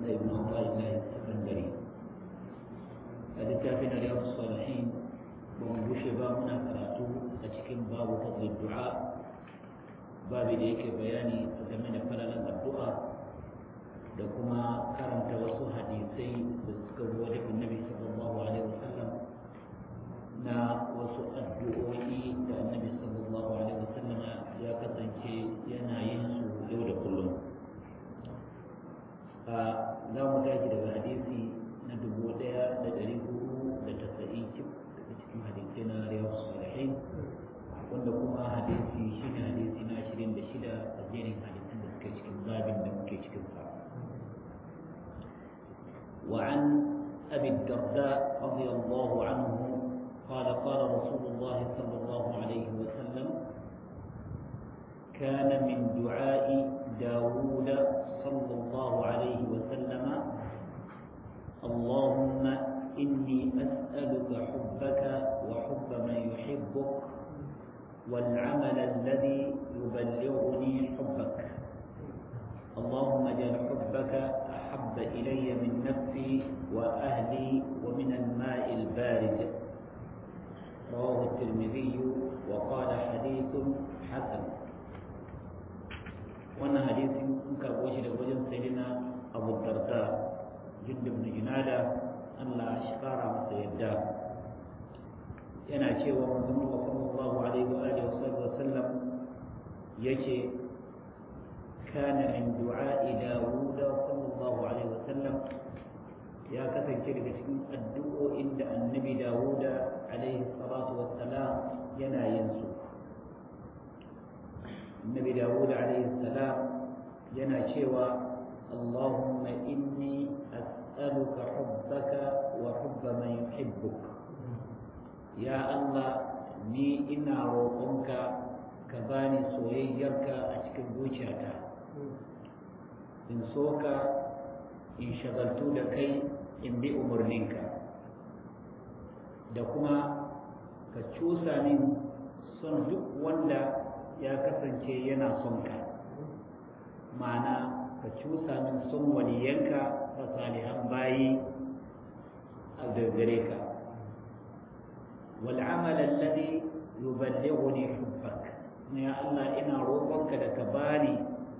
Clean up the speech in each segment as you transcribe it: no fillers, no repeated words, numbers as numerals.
ابن عطاء الله السكندري الكافين رياض الصالحين ومبوشي بابنا قرأته أتكين باب فضل الدعاء باب ديك بياني أتمنى فللا الدعاء لكما كرمت وسو حديثي بذكر وجه النبي صلى الله عليه وسلم na wasu addu'o'i da annabi sallallahu alaihi wasallam ya kasance yana yin su yau da kullum. Za mu tashi daga hadisi na 1490 daga cikin hadisai na riyadus salihin, wanda kuma hadisi shine hadisi na 26 a jerin hadisin da suke cikin babin da muke cikin sa. وعن أبي الدرداء رضي الله عنه قال قال رسول الله صلى الله عليه وسلم كان من دعاء داود صلى الله عليه وسلم اللهم إني أسألك حبك وحب من يحبك والعمل الذي يبلغني حبك اللهم اجعل حبك أحب إلي من نفسي وأهلي ومن الماء البارد رواه الترمذي وقال حديث حسن. وانا حديث كابوش لوجه سيدنا أبو الدرداء جند بن جنادة الله شكارا مسيدا yana cewa manzon Allah sallallahu alaihi wa alihi wasallam yace kana min du'a'i Dawud sallallahu alaihi wasallam ya kasance daga cikin addu'o'in da annabi Dawud alaihi salatu wassalam yana yin su. Annabi Dawud alaihi salam yana cewa Allahumma inni as'aluka hubbaka wa hubba man yuhibbuk. Ya Allah, ni ina roƙonka ka bani soyayyarka a cikin zuciyata. In so ka, in shagaltu da kai, in bi umarninka, da kuma ka cusa min son duk wanda ya kasance yana son ka, ma'ana ka cusa min son waliyanka da salihan bayi a gare ka. والعمل الذي يبلغني حبك يا الله إنا روحك لكباني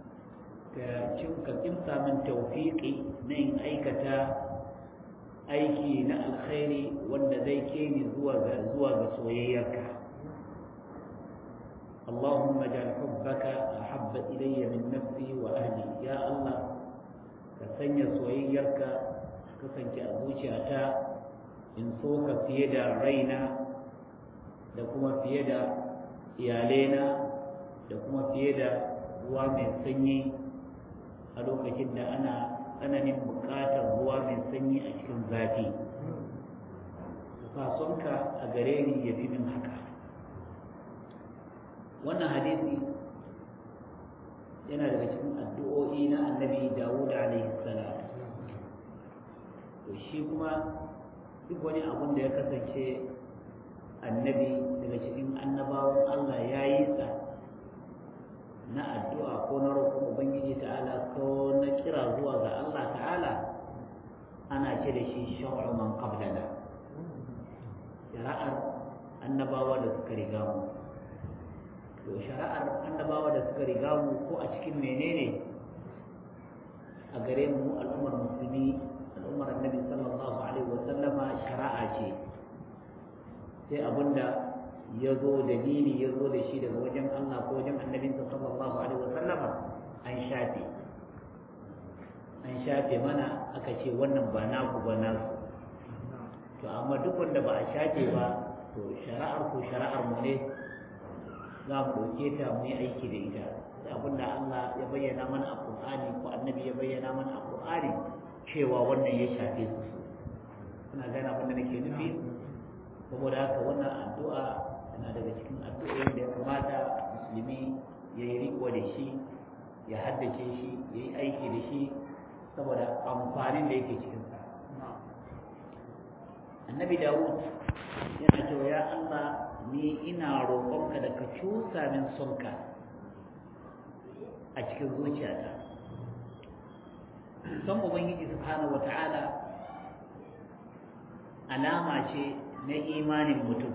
كتمسى من توفيقي نين أيكتا أيكي نا الخير وند ذيكيني زواج سويك اللهم اجعل حبك أحب إلي من نفسي وأهلي يا الله كسني سويك كسني أبوشي أتا إن سوك في يد رينا da kuma fiye da iyalena da kuma fiye da ruwa mai sanyi a lokacin da ana tsananin buƙatar ruwa mai sanyi a cikin zafi. Fasonka a gare ni ya bi min haka. Wannan hadisi yana daga cikin addu'o'i na annabi Dawud alaihi salam. To shi kuma duk wani abun da ya kasance annabi daga cikin annabawan Allah ya yi sa na addu'a ko na roƙon Ubangiji ta'ala ko na kira zuwa ga Allah ta'ala ana ce da shi shar'u man qablana, shari'ar annabawa da suka riga mu. To shari'ar annabawa da suka riga mu ko a cikin menene a gare mu al'ummar musulmi, al'ummar annabi sallallahu alaihi wa sallama shari'a ce. Sai abinda ya zo dalili ya zo da shi daga wajen Allah ko wajen annabinsa sallallahu alaihi wasallama an shafe mana aka ce wannan ba naku ba nasu. To amma duk wanda ba a shafe ba to shari'ar mu ne za mu ɗauke ta mu yi aiki da ita. Sai abinda Allah ya bayyana mana a Qur'ani ko annabi ya bayyana mana a Qur'ani cewa wannan ya shafe su. Kuna gane abin da nake nufi? Saboda haka wannan addu'a yana daga cikin addu'o'in da ya kamata musulmi ya yi riko da shi, ya haddace shi, ya yi aiki da shi saboda amfanin da yake cikinsa. Annabi Dawud yana cewa ya Allah, ni ina roƙonka da ka cusa min sonka a cikin zuciyata. son ubangiji subhanahu wata'ala alama ce na imanin mutum,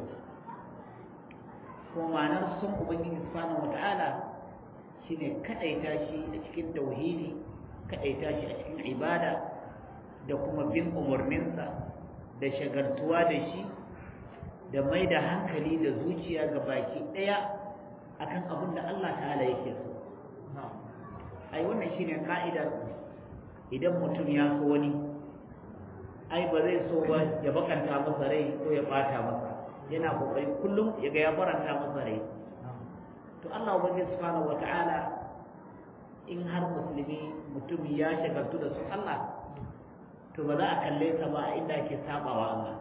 kuma ma'anar son ubangiji subhanahu wata'ala shine kadaita shi a cikin tauhidi, kadaita shi a cikin ibada da kuma bin umarninsa da shagaltuwa da shi da mai da hankali da zuciya ga baki ɗaya akan abin da Allah ta'ala yake so. Ai wannan shine ka'idar, idan mutum ya so wani ai ba zai so ba ya bakanta masa rai ko ya bata masa, yana kokari kullum ya ga ya faranta masa rai. To Allah ubangiji subhanahu wata'ala in har musulmi mutum ya shagaltu da su Allah, to ba za a kalle sa ba inda ake sabawa Allah,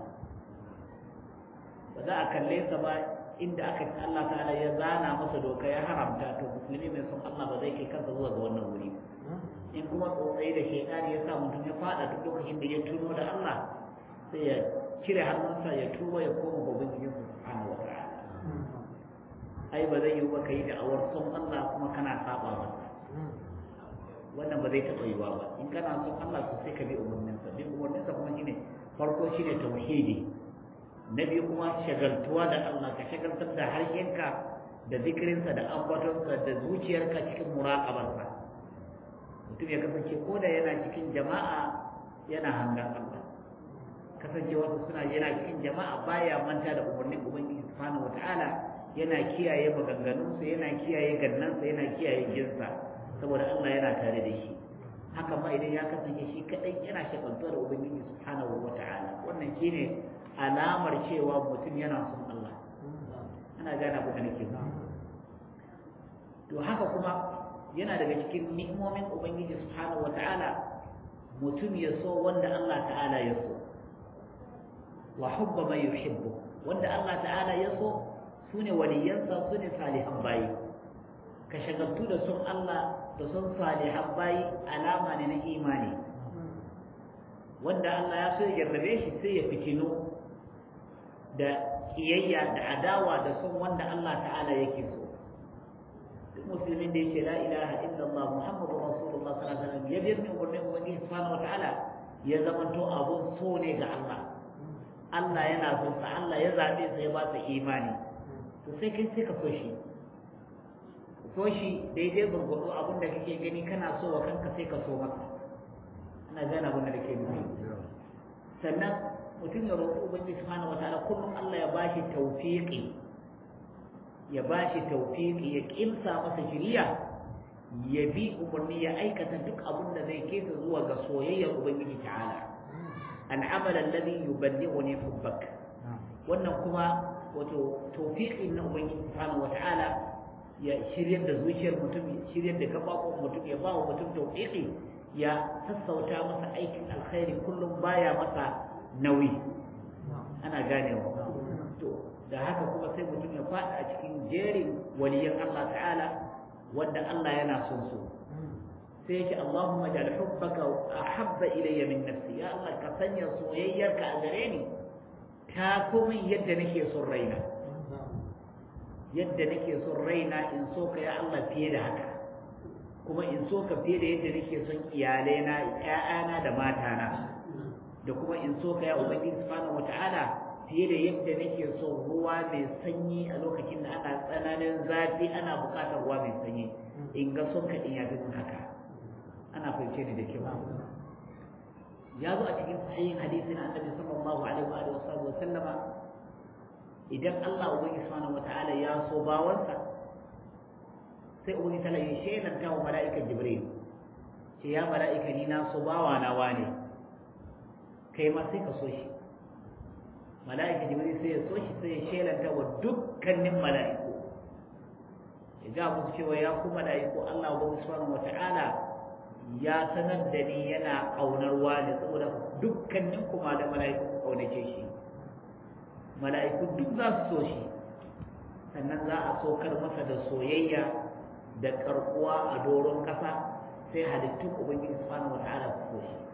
ba za a kalle sa ba inda aka Allah ta'ala ya zana masa doka ya haramta. To musulmi mai son Allah ba zai kai kansa zuwa ga wannan wuri. In kuma tsotsai da shaitani ya sa mutum ya fada duk lokacin da ya tuno da Allah, sai ya cire hannunsa ya tuba ya koma ga ubangiji subhanahu wa ta'ala. Ai ba zai yi ba kai da awar son Allah kuma kana saba masa, wannan ba zai taɓa yiwa ba. In kana son Allah to sai ka bi umarninsa. Bin umarninsa kuma shine farko shine tauhidi, na biyu kuma shagaltuwa da Allah, ka shagaltar da harshenka da zikirinsa da ambatonsa da zuciyarka cikin muraqabarsa. Mutum ya kasance ko da yana cikin jama'a yana hangar Allah, kasance wasu suna yana cikin jama'a baya manta da umarnin ubangiji subhanahu wataala, yana kiyaye maganganunsa, yana kiyaye gannansa, yana kiyaye jinsa, saboda Allah yana tare da shi. Haka ma idan ya kasance shi kadai yana shagaltuwa da ubangiji subhanahu wataala, wannan shine alamar cewa mutum yana son Allah. Ana gane abin da nake ba. To haka kuma yana daga cikin ni'imomin ubangiji subhanahu wata'ala mutum ya so wanda Allah ta'ala ya so, wa hubba man yuhibbu, wanda Allah ta'ala ya so sune waliyansa, sune salihan bayi. Ka shagaltu da son Allah da son salihan bayi alama ne na imani. Wanda Allah ya so ya jarrabe shi sai ya fitino da kiyayya da adawa da son wanda Allah ta'ala yake so. Duk musulmin da yake la ilaha illallah muhammadur rasulullah sallallahu alaihi wasallam ya birni umarnin ubangiji subhanahu wataala ya zamanto abun so ne ga Allah. Allah yana son sa, Allah ya zabe sa ya ba sa imani, to sai kai sai ka so shi daidai gurgudu abin da kake gani kana so wa kanka sai ka so masa. Ana gane abin da kake nufi. Sannan mutum ya roƙi ubangiji subhanahu wataala kullum Allah ya bashi tawfiqi, ya ya kimsa masa shiriya, ya bi umarni, ya aikata duk abin da zai kesa zuwa ga soyayyar ubangiji ta'ala. Al'amal alladhi yuballighuni hubbak, wannan kuma wato tawfiqin na ubangiji subhanahu wataala ya shiryar da zuciyar mutum, ya shiryar da gabakon mutum, ya ba wa mutum tawfiqi, ya sassauta masa aikin alkhairi kullum baya masa nauyi. Ana ganewa. To da haka kuma sai mutum ya faɗa a cikin jerin waliyan Allah ta'ala wanda Allah yana son su. Sai yake Allahumma ja'al hubbaka ahabba ilayya min nafsi, ya Allah ka sanya soyayyarka a gare ni ta komai yadda nake son raina, yadda nake son raina in so ka ya Allah fiye da haka, kuma in so ka fiye da yadda nake son iyalaina, ƴaƴana da matana, da kuma in so ka ya ubangiji subhanahu wata'ala fiye da yadda nake son ruwa mai sanyi a lokacin da ana tsananin zafi, ana buƙatar ruwa mai sanyi, in ga son ka din ya fi haka. Ana fahimce ni da kyau. Ya zo a cikin sahihin hadisin annabi sallallahu alaihi wa sallama, idan Allah ubangiji subhanahu wata'ala ya so bawansa, sai ubangiji ta'ala ya shelanta wa mala'ikan Jibril, ce ya mala'ika ni na so bawa na wane, kai ma sai ka so shi. Mala'ika Jibril sai ya so shi, sai ya shelanta wa dukkanin mala'iku, ya ga musu cewa ya ku mala'iku, Allah ubangiji subhanahu wata'ala ya sanar da ni yana ƙaunar wani, saboda dukkanin kuma da mala'iku ƙaunace shi. Mala'iku duk za su so shi, sannan za a sokar masa da soyayya da karɓuwa a doron ƙasa, sai halittun ubangiji subhanahu wata'ala su so shi.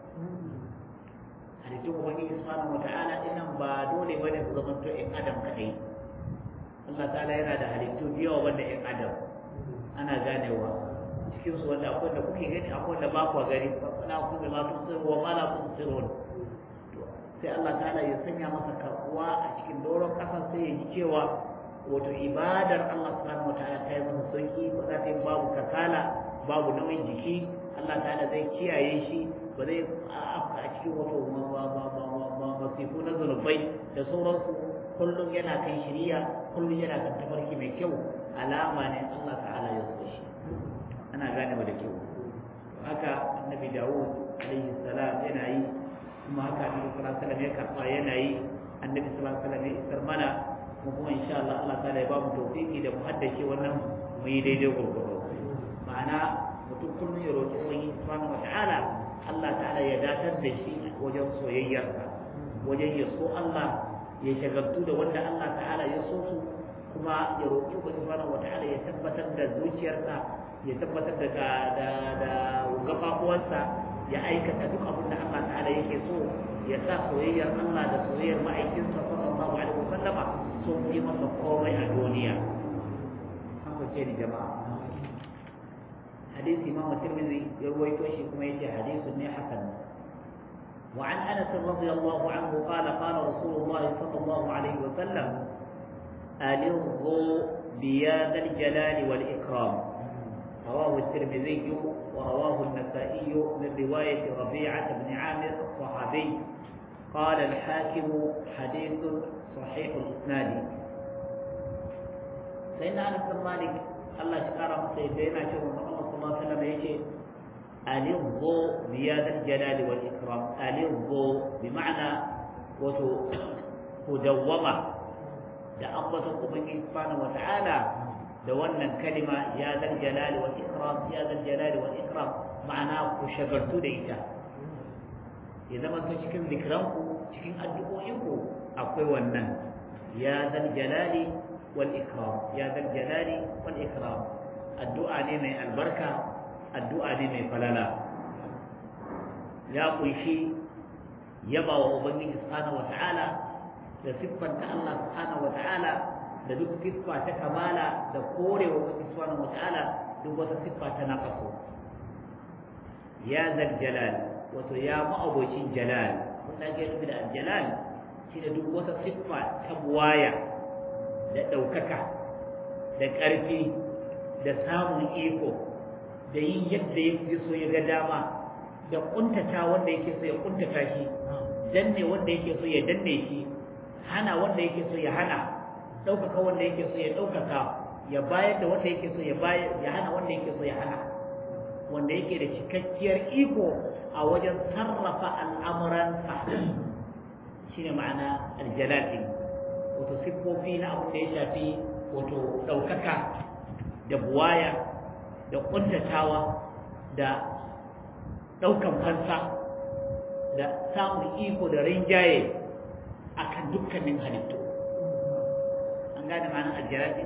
Halittun ubangiji subhanahu wata'ala dinnan ba dole bane su zama to ƴan adam kadai. Allah ta'ala yana da halittu da yawa banda ƴan adam. Ana ganewa. cikin su wanda akwai da kuke gani akwai da ba ku gani na ku da ma tusirun wa ma la tusirun sai Allah ta'ala ya sanya masa karbuwa a cikin doron kasan sai ya ji cewa wato ibadar Allah subhanahu wataala ta yi masa sauki ba za ta yi babu kasala babu nauyin jiki Allah ta'ala zai kiyaye shi ba zai afka a cikin wato masifu na zunubai da sauransu kullum yana kan shiriya kullum yana kan tafarki mai kyau alama ne Allah ta'ala ya so shi ana gane ba da kyau haka annabi Dawud alaihi salam yana yi kuma haka annabi sallallahu alaihi wasallam ya karba yana yi annabi sallallahu alaihi wasallam ya isar mana kuma insha Allah Allah ta'ala ya ba mu tawfiki da mu haddace wannan mu yi daidai gurgurdo ma'ana mutum kullum ya roƙi wani subhanahu wata'ala Allah ta'ala ya datar da shi wajen soyayyarsa wajen ya so Allah ya shagaltu da wanda Allah ta'ala ya so su kuma ya roƙi wani subhanahu wata'ala ya tabbatar da zuciyarsa ya tabbatar da gafafuwarsa ya aikata duk abin da Allah ta'ala yake so ya sa soyayyar Allah da soyayyar ma'aikinsa sallallahu alaihi wasallama sun yi masa komai a duniya an kwace ni jama'a حديث إمام الترمذي يروي توشي كما يجي حديث حسن وعن أنس رضي الله عنه قال قال رسول الله صلى الله عليه وسلم ألظوا بيا ذا الجلال والإكرام رواه الترمذي ورواه النسائي من رواية ربيعة بن عامر الصحابي قال الحاكم حديث صحيح الإسناد سيدنا أنس بن مالك الله شكرا سيدنا شكرا الله صلى الله عليه وسلم يجي ألظوا بياد الجلال والإكرام ألظوا بمعنى وتدوما da ambaton ubangiji subhanahu wata'ala da wannan kalima ya zal jalali wal ikram ya zal jalali wal ikram ma'ana ku shagartu da ita ya zama to cikin zikranku cikin addu'o'inku akwai wannan ya zal jalali wal ikram ya zal jalali wal ikram addu'a ne mai albarka addu'a ne mai falala ya kunshi yaba wa ubangiji subhanahu wata'ala da siffanta Allah subhanahu wata'ala da duk siffa ta kamala da korewa ubangiji subhanahu wata'ala duk wata siffa ta naqasu ya zal jalal wato ya ma'abocin jalal wanda ake nufi da jalal shi da duk wata siffa ta buwaya da ɗaukaka da ƙarfi da samun iko da yin yadda yake so ya ga dama da kuntata wanda yake so ya kuntata shi danne wanda yake so ya danne shi hana wanda yake so ya hana ɗaukaka wanda yake so ya ɗaukaka ya bayar da wanda yake so ya bayar ya hana wanda yake so ya hana wanda yake da cikakkiyar iko a wajen sarrafa al'amuransa shine ma'ana aljalal wato siffofi na abin da ya shafi wato ɗaukaka da buwaya da ƙuntatawa da ɗaukan fansa da samun iko da rinjaye akan dukkanin halittu an gane ma'anar aljalal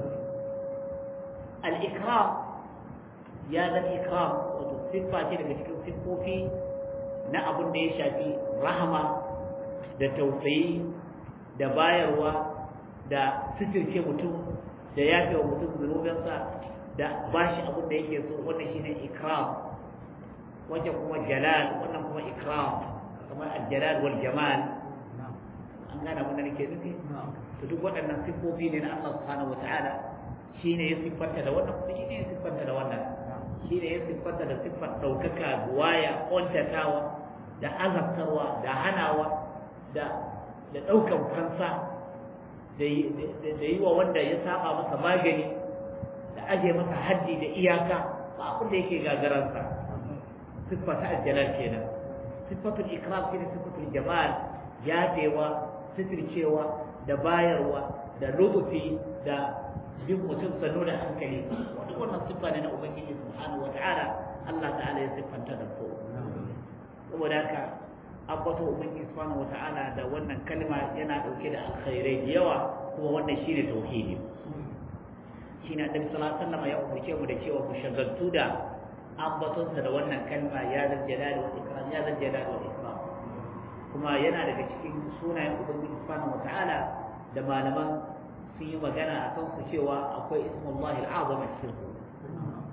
al-ikram ya zan ikram wato siffa ce daga cikin siffofi na abin da ya shafi rahama da tausayi da bayarwa da sitirce mutum da yafe wa mutum zunubinsa da bashi abin da yake so wannan shine ikram wajen kuma jalal wannan kuma ikram kamar aljalal wal jamal an gane abin da nake nufi to duk waɗannan siffofi ne na Allah subhanahu wataala shine ya siffanta da wannan kuma shine ya siffanta da wannan shine ya siffanta da siffar ɗaukaka buwaya ƙuntatawa da azabtarwa da hanawa da ɗaukan fansa da yi wa wanda ya saba masa magani da aje masa haddi da iyaka ba abin da yake gagaransa siffa ta aljalal kenan siffatul ikram shine siffatul jamal yafewa sitircewa da bayarwa da rubufi da bin mutum sanu da hankali duk wannan siffa ne na ubangiji subhanahu wataala Allah ta'ala ya siffanta da su saboda haka abbato ubangiji subhanahu wata'ala da wannan kalma yana dauke da alkhairai da yawa kuma wannan shine tauhidi shine annabi sallallahu alaihi wasallam ya umarce mu da cewa ku shagaltu da ambatonsa da wannan kalma ya zal jalali wal ikram ya zal jalali wal ikram kuma yana daga cikin sunayen ubangiji subhanahu wata'ala da malaman sun yi magana a kan su cewa akwai ismullahi al'azam a cikin su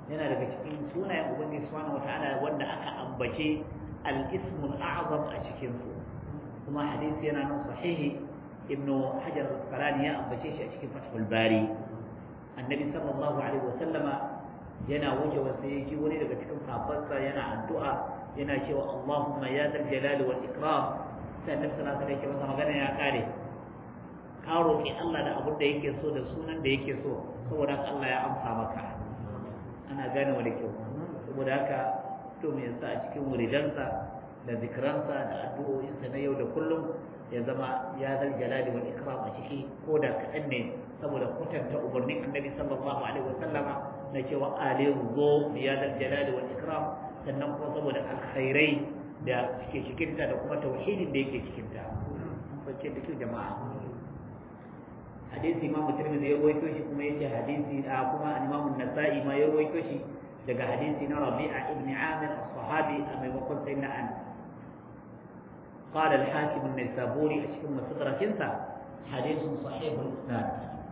yana daga cikin sunayen ubangiji subhanahu wataala wanda aka ambace al-ismul a'zam a cikin su kuma hadisi yana nan sahihi ibnu hajar al-asqalani ya ambace shi a cikin fathul bari annabi sallallahu alaihi wasallama yana wuce wasu yaji wani daga cikin sahabbansa yana addu'a yana cewa Allahumma ya dal jalali wal ikram sai annabi sallallahu alaihi wasallam magana ya kare ka roki Allah da abin da yake so da sunan da yake so saboda Allah ya amsa maka ana gane wani kyau saboda haka to me yasa a cikin wuridansa da zikransa da addu'o'insa na yau da kullum ya zama ya zal jalali wal ikram a ciki ko da kaɗan ne saboda kwatanta umarnin annabi sallallahu alaihi wasallam na cewa alayhi zo ya zal jalali wal ikram sannan kuma saboda alkhairai da suke cikinta da kuma tauhidin da yake cikinta bace da kyau jama'a hadisi imam Tirmidhi ya rawaito shi kuma yace hadisi kuma imam An-Nasa'i ma ya rawaito shi daga hadisi na Rabi'a ibn Amir as-Sahabi a maimakon sayyidina Anas قال الحاكم النيسابوري أشكم مستدرك انت حديث صحيح الإسناد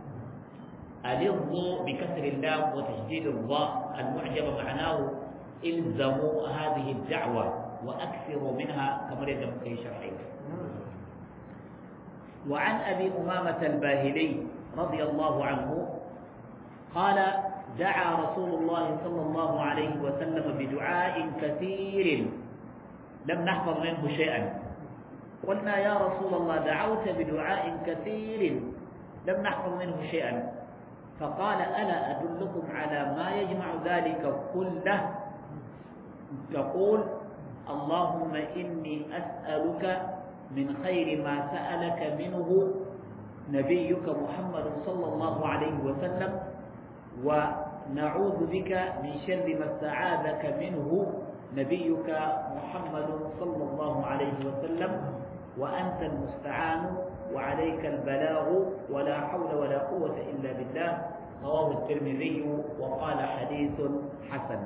الضوء بكسر اللام وتشديد الضاء المعجب معناه الزموا هذه الدعوة وأكثروا منها كما يدعو في شرحه وعن أبي أمامة الباهلي رضي الله عنه قال دعا رسول الله صلى الله عليه وسلم بدعاء كثير لم نحفظ منه شيئا قلنا يا رسول الله دعوت بدعاء كثير لم نحفظ منه شيئا فقال ألا أدلكم على ما يجمع ذلك كله تقول اللهم إني أسألك من خير ما سألك منه نبيك محمد صلى الله عليه وسلم ونعوذ بك من شر ما استعاذك منه نبيك محمد صلى الله عليه وسلم وأنت المستعان وعليك البلاغ ولا حول ولا قوة إلا بالله رواه الترمذي وقال حديث حسن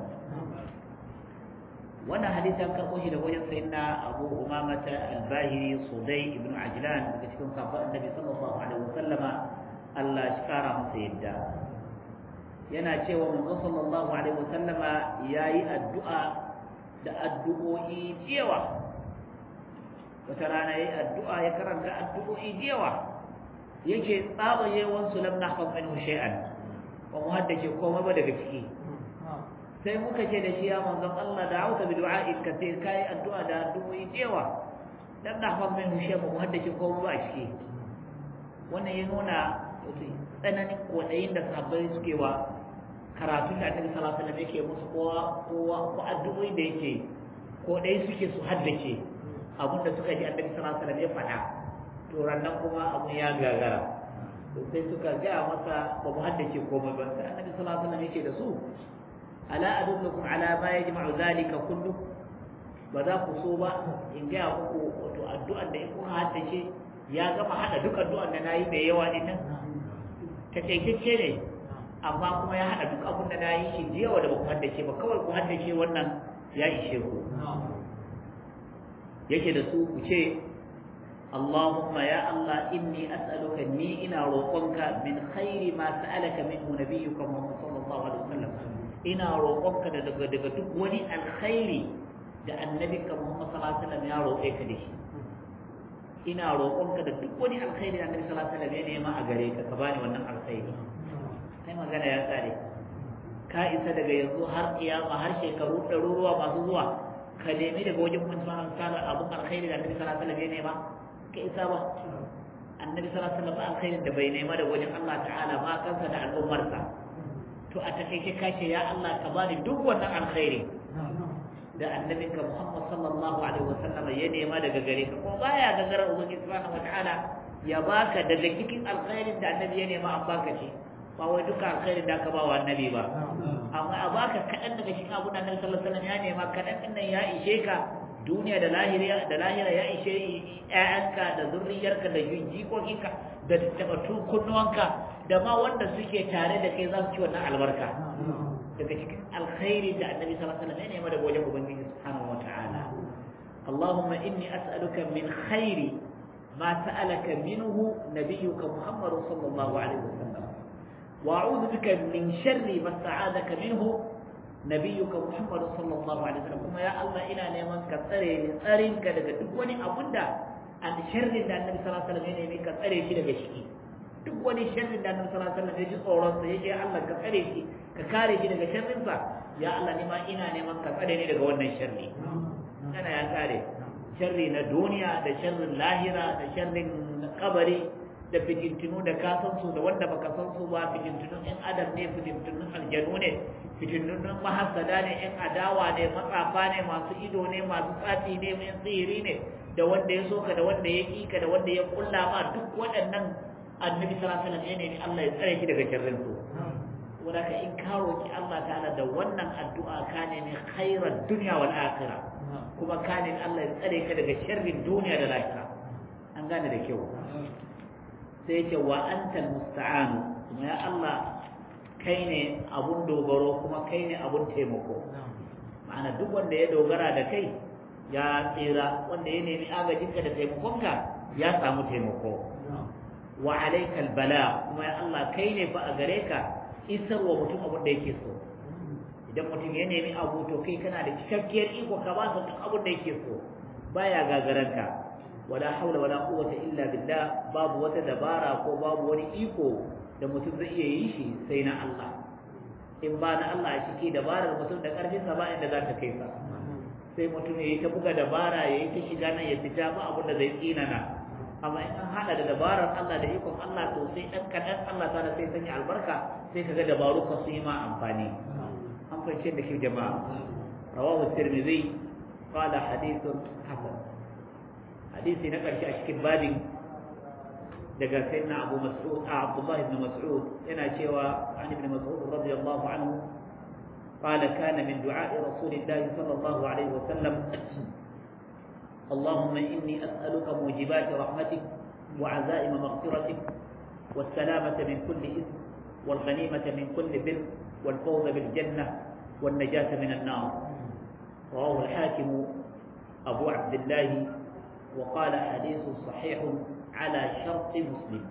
وانا حديثا كقوله لوجه سيدنا أبو أمامة الباهلي صدي بن عجلان كتكون صحابة النبي صلى الله عليه وسلم الله شكارا مسيدا yana cewa manzo sallallahu alaihi wasallama yayi addu'a da addu'o'i diyawa wata rana yayi addu'a ya karanta addu'o'i diyawa yake tsaba yawan su lam nahfaz minhu shay'an wa mu haddace komai ba daga ciki sai muka ce da shi ya manzon Allah da'awta bi du'a'in kathir kai addu'a da addu'o'i diyawa lam nahfaz minhu shay'an mu haddace komai ba a ciki wannan ya nuna tsananin kodayin da sahabbai suke wa karatun da Annabi sallallahu alaihi wasallam yake musu ko addu'o'i da yake ko dai suke su haddace abinda suka ji Annabi sallallahu alaihi wasallam ya faɗa to rannan kuma abun ya gagara to sai suka ga masa ba mu haddace komai ba sai Annabi sallallahu alaihi wasallam yake da su ala adullukum ala ma yajma'u dhalika kullu ba za ku so ba in ga muku wato addu'an da ku haddace ya gama hada duk addu'an da nayi da yawa din nan takeitacce ne amma kuma ya haɗa duk abin da na yi shi da yawa da ba ku haddace ba kawai ku haddace wannan ya ishe ku yake da su ku ce Allahumma ya Allah inni as'aluka ni ina roƙonka min khairi ma sa'alaka minhu nabiyyuka Muhammad sallallahu alaihi wasallam ina roƙonka daga duk wani alkhairi da annabinka Muhammad sallallahu alaihi wasallam ya roƙe ka da shi ina roƙonka da duk wani alkhairi da annabi sallallahu alaihi wasallam ya nema a gare ka ka bani wannan alkhairi sai magana ya tsare ka isa daga yanzu har kiyama har shekaru ɗaruruwa masu zuwa ka nemi daga wajen mutum kana abun alkhairi da annabi sallallahu alaihi wasallam ya nema ka isa ba annabi sallallahu alaihi wasallam alkhairin da bai nema daga wajen Allah ta'ala ba kansa da al'ummarsa to a takeice ka ce ya Allah ka bani duk wannan alkhairi da annabinka Muhammad sallallahu alaihi wasallam ya nema daga gare ka ko baya gagara ubangiji subhanahu wataala ya baka daga cikin alkhairin da annabi ya nema an baka ce ba wai duka alkhairin da ka ba wa annabi ba amma a baka kadan daga cikin abun da annabi sallallahu alaihi wasallam ya nema kadan din nan ya ishe ka duniya da lahira ya ishe ƴaƴanka da zurriyarka da jikokinka da tabbatu kunnuwanka da ma wanda suke tare da kai za su ci wannan albarka daga cikin alkhairi da annabi sallallahu alaihi wasallam ya nema daga wajen ubangiji subhanahu wataala Allahumma inni as'aluka min khairi ma sa'alaka minhu nabiyyuka Muhammad sallallahu alaihi wasallam wa a'udhu bika min sharri ma sta'adaka minhu nabiyyuka Muhammad sallallahu alaihi wasallam kuma ya Allah ina neman ka tsare ni tsarinka daga duk wani abunda an sharrin da annabi sallallahu alaihi wasallam ya nemi ka tsare shi daga shi duk wani sharrin da annabi sallallahu alaihi wasallam ya ji tsoron sa yace Allah ka tsare shi ka kare shi daga sharrin sa ya Allah ni ma ina neman ka tsare ni daga wannan sharri kana ya kare sharri na duniya da sharrin lahira da sharrin kabari da fitintunu da ka san su da wanda baka san su ba fitintunun in adam ne fitintunun aljanu ne fitintunun mahassada ne in adawa ne matsafa ne masu ido ne masu tsafi ne mai tsiri ne da wanda ya soka da wanda ya kika da wanda ya kulla ma duk waɗannan annabi sallallahu alaihi wasallam ne Allah ya tsare shi daga sharrin su wanda ka in ka roki Allah ta'ala da wannan addu'a ka ne mai khairar dunya wal akhirah kuma ka ne Allah ya tsare ka daga sharrin duniya da lahira an gane da kyau sai ce wa antal musta'an kuma ya Allah kai ne abun dogaro kuma kai ne abun taimako ma'ana duk wanda ya dogara da kai ya tsira wanda ya nemi agajinka da taimakonka ya samu taimako wa alaikal bala kuma ya Allah kai ne fa a gare ka isarwa mutum abin da yake so idan mutum ya nemi abu to kai kana da cikakkiyar iko ka ba sa duk abin da yake so baya gagaranka wala haula wala quwwata illa billah babu wata dabara ko babu wani iko da mutum zai iya yi shi sai na Allah in ba na Allah a ciki dabarar mutum da karfin sa ba inda za ta kai sa sai mutum ya yi ta buga dabara ya yi ta shiga nan ya fita ba abin da zai tsinana amma in an hada da dabarar Allah da ikon Allah to sai dan kadan Allah ta sai sanya albarka sai kaga dabaru ka su yi ma amfani an fahimce da shi jama'a rawahu tirmidhi qala hadithun hasan hadisi na karshe a cikin babin daga sayyidina Abu Mas'ud Abdullah ibn Mas'ud yana cewa an ibn Mas'ud radiyallahu anhu قال كان من دعاء رسول الله صلى الله عليه وسلم اللهم إني أسألك موجبات رحمتك وعزائم مغفرتك والسلامة من كل إثم والغنيمة من كل بر والفوز بالجنة والنجاة من النار رواه الحاكم أبو عبد الله وقال حديث صحيح على شرط مسلم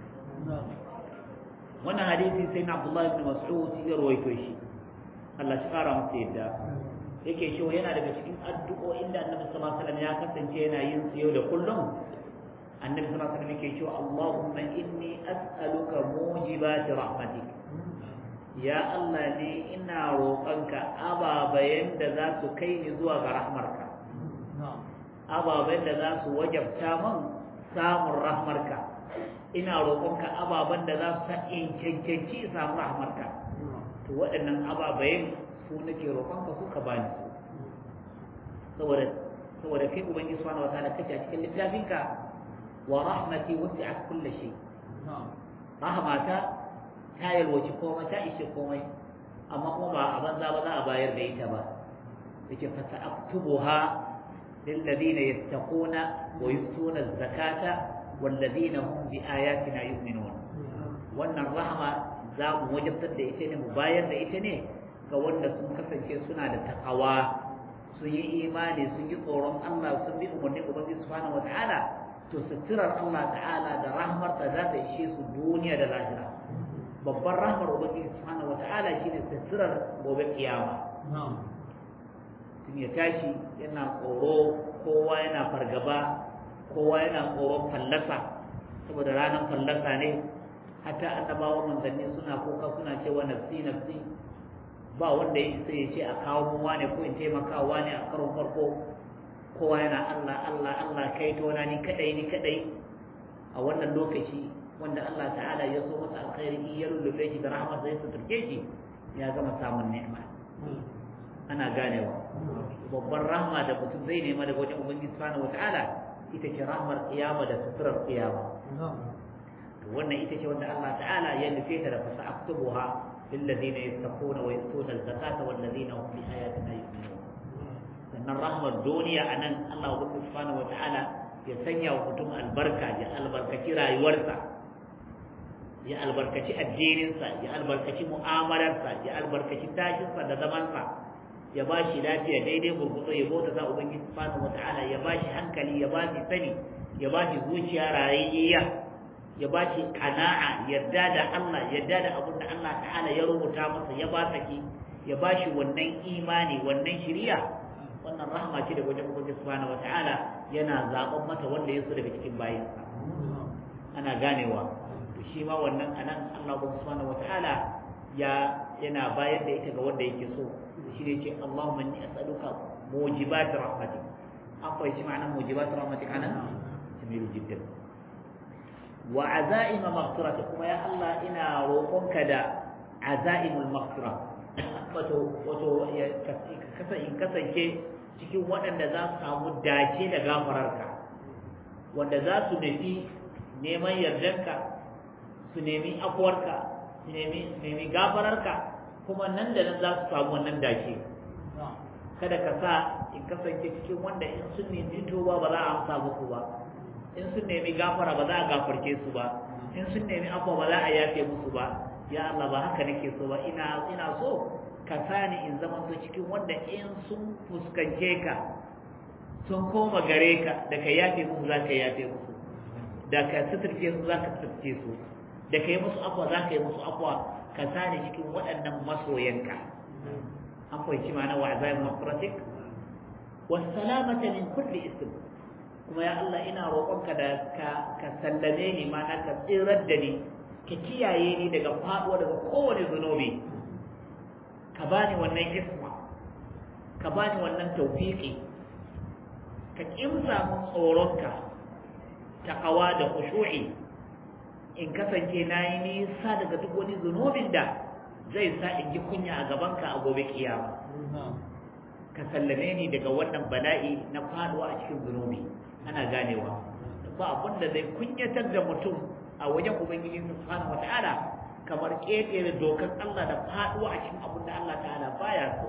وانا حديث سيدنا عبد الله بن مسعود يروي شيء Allah shi kara masa yadda yake cewa yana daga cikin addu'o'in da Annabi sallallahu alaihi wasallam ya kasance yana yin su yau da kullum Annabi sallallahu alaihi wasallam yake cewa Allahumma inni as'aluka mujibati rahmatik ya Allah ne ina roƙonka ababayen da za su kai ni zuwa ga rahmarka ababayen da za su wajabta min samun rahmarka ina roƙonka ababen da za su sa in cancanci samun rahmarka to waɗannan ababayen su nake roƙonka su ka bani su saboda kai ubangiji subhanahu wataala kace a cikin littafinka wa rahmati wasi'at kulli shay rahmata ta yalwaci komai ta ishe komai amma kuma ba a banza ba za a bayar da ita ba yake fa sa'aktubuha lil ladina yattaquna wa yutuna az-zakata wal ladina hum bi ayatina yu'minun wannan rahma za mu wajabtar da ita ne mu bayar da ita ne ga wanda sun kasance suna da takawa sun yi imani sun yi tsoron Allah sun bi umarnin Ubangiji subhanahu wataala to suturar Allah ta'ala da rahmarta za ta ishe su duniya da lahira babbar rahmar Ubangiji subhanahu wataala shine suturar gobe kiyama tun ya tashi yana tsoro kowa yana fargaba kowa yana tsoron fallasa saboda ranar fallasa ne hatta annabawa manzanni suna kuka suna cewa nafsi nafsi ba wanda ya isa ya ce a kawo mu wane ko in taimaka wane a karon farko kowa yana Allah Allah Allah kai to na ni kadai a wannan lokaci wanda Allah ta'ala ya so masa alkhairi ya lullube shi da rahmat zai suturke shi ya gama samun ni'ima ana ganewa babbar rahma da mutum zai nema daga wajen ubangiji subhanahu wataala ita ce rahmar kiyama da suturar kiyama wannan ita ce wanda Allah ta'ala ya nufe ta da fasa aktubuha lil ladina yattaquna wa yutuna az-zakata wal ladina hum bi ayatina yu'minun sannan rahmar duniya anan Allah subhanahu wa ta'ala ya sanya wa mutum albarka ya albarkaci rayuwarsa ya albarkaci addininsa ya albarkaci mu'amalarsa ya albarkaci tashinsa da zamansa ya ba shi lafiya daidai gurgudu ya bauta za ubangiji subhanahu wa ta'ala ya ba shi hankali ya ba shi sani ya ba shi zuciya rayayya ya ba shi kana'a yarda da Allah yarda da abin da Allah ta'ala ya rubuta masa ya ba saki ya bashi wannan imani wannan shiriya, wannan rahma ce daga wajen Ubangiji subhanahu wataala, yana zaben mata wanda ya so daga cikin bayinsa. Ana ganewa to shi ma wannan anan Allah subhanahu wataala yana bayar da ita ga wanda yake so. Shi ne ce Allahumma inni as'aluka mujibat rahmatik. An fahimci ma'anar mujibat rahmatik anan? Jamilu jiddan. Wa azaima maghfiratik, kuma ya Allah ina roƙonka da azaimul maghfira, wato ya kasance cikin waɗanda za su samu dace da gafararka, wanda za su nufi neman yardanka, su nemi afuwarka, su nemi gafararka, kuma nan da nan za su samu wannan dace. Kada ka sa in kasance cikin wanda in sun nemi tuba ba za a amsa musu ba, in sun nemi gafara ba za a gafarce su ba, in sun nemi afuwa ba za a yafe musu ba. Ya Allah, ba haka nake so ba, ina so ka sani in zama to cikin wanda in sun fuskance ka, sun koma gare ka, da ka yafe musu za ka yafe musu, da ka suturce su za ka suturce su, da ka yi musu afuwa za ka yi musu afuwa. Ka sani cikin waɗannan masoyanka. An fahimci ma'ana wa azaim maghfiratik wa salamata min kulli ism, kuma ya Allah ina roƙonka da ka sallame ni, ma'ana ka tsirar da ni, ka kiyaye ni daga faɗuwa daga kowane zunubi, ka bani wannan isma, ka bani wannan tawfiqi, ka kimsa mun tsoronka, taqwa da khushu'i, in kasance nayi nisa daga duk wani zunubin da zai sa in ji kunya a gabanka a gobe kiyama. Ka sallame ni daga wannan bala'i na faɗuwa a cikin zunubi. Ana ganewa ba abin da zai kunyatar da mutum a wajen Ubangiji subhanahu wata'ala kamar ƙetare dokar Allah da faɗuwa a cikin abin da Allah ta'ala baya so.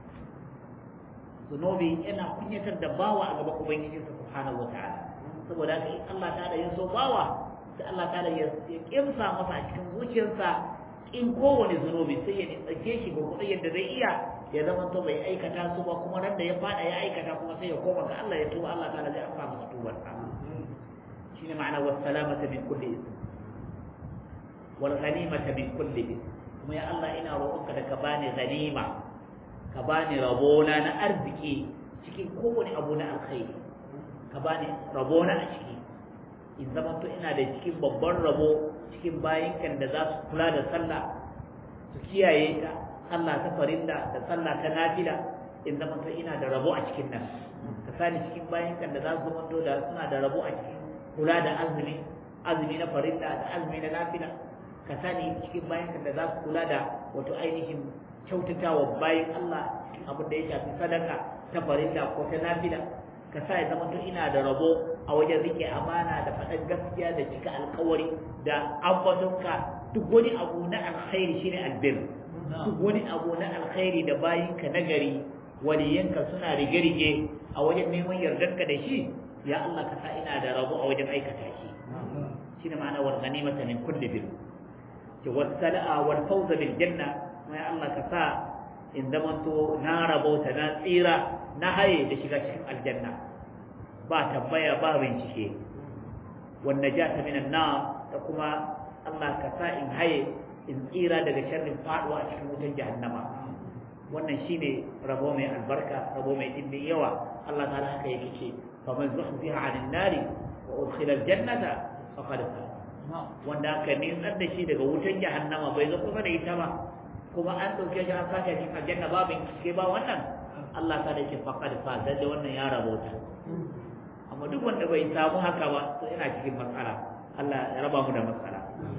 Zunubi yana kunyatar da bawa a gaban Ubangiji subhanahu wata'ala, saboda haka in Allah ta'ala ya so bawa, sai Allah ta'ala ya kimsa masa a cikin zuciyarsa in kowane zunubi, sai ya tsake shi ga kudin yadda zai iya, ya zama to bai aikata su ba, kuma ran da ya fada ya aikata kuma sai ya koma ga Allah ya tuba, Allah ta'ala zai amsa masa tubar sa. Shine ma'ana was salamata min kulli ism wal ghanimata min kulli ism. Kuma ya Allah ina roƙonka da ka bani ganima, ka bani rabona na arziki cikin kowane abu na alkhairi, ka bani rabona a ciki, in zama to ina da cikin babban rabo cikin bayinkan da za su kula da sallah, su kiyaye ta, sallah ta farilla da sallah ta nafila, in zama to ina da rabo a cikin nan. Ka sani cikin bayinkan da za su zama to da suna da rabo a cikin kula da azumi na farilla da azumi na nafila. Ka sani cikin bayinkan da za su kula da wato ainihin kyautatawa bayin Allah cikin abin da ya shafi sadaka ta farilla ko ta nafila. Ka sa ya zama to ina da rabo a wajen rike amana da faɗan gaskiya da cika alkawari da ambatonka. Duk wani abu na alkhairi shine albir, duk wani abu na alkhairi da bayinka nagari waliyanka suna rige-rige a wajen neman yardarka da shi, ya Allah ka sa ina da rabo a wajen aikata shi. Shine ma'ana wal ghanimata min kulli bir, was sala'a wal fawza bil janna. Ya Allah ka sa in zamanto na rabauta, na tsira, na haye da shiga cikin aljanna, ba tambaya ba bincike. Wan najata minan nar, da kuma Allah ka sa in haye in tsira daga sharrin faduwa a cikin wutar jahannama. Wannan shine rabo mai albarka, rabo mai dimbin yawa. Allah ta'ala haka yake ce, faman zuhziha 'anil nari wa udkhila aljannata faqad faz. Wanda aka nisar da shi daga wutar jahannama bai zo kusa da ita ba, kuma an ɗauke shi an sake cikin aljanna babu ke ba, wannan Allah ta da ke faqad faz, da wannan ya rabota. Amma duk wanda bai samu haka ba to yana cikin matsala. Allah ya raba mu da matsala.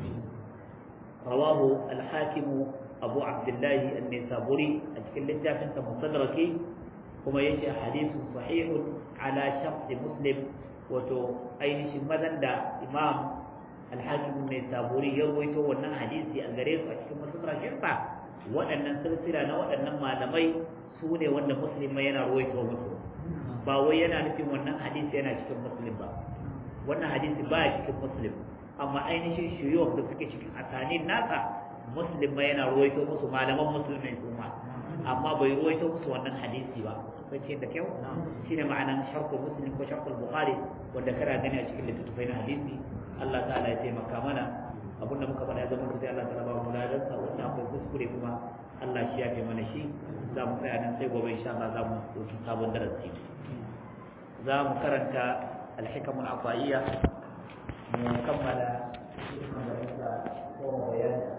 Rawahu al-Hakim Abu Abdullah an-Nisaburi a cikin littafin sa Musadraki, kuma yace hadithu sahihun ala shart Muslim, wato ainihin madan da Imam al-Hakim an-Nisaburi ya rawaito wannan hadisi a gare su a cikin Musadrakin sa. Waɗannan silsila na waɗannan malamai su ne wanda Muslim yana rawaito musu, ba wai yana nufin wannan hadisi yana cikin Muslim ba. Wannan hadisi ba cikin Muslim, amma ainihin shuyukh da suke cikin asanin nasa Muslim yana rawaito musu, malaman musulmai kuma, amma bai rawaito musu wannan hadisi ba. Sai da kyau shine ma'anan sharhul Muslim ko sharhul Bukhari, wanda kana gani a cikin littattafai na hadisi. Allah ta'ala ya taimaka mana. Abin da muka faɗa ya zama sai Allah ta raba mu ladansa, wanda akwai kuskure kuma Allah shi ya fi mana shi za mu tsaya nan sai gobe insha Allah za mu ɗauki sabon darasi za mu karanta alhikamul afaiya mu kammala hikimar da muka koma bayani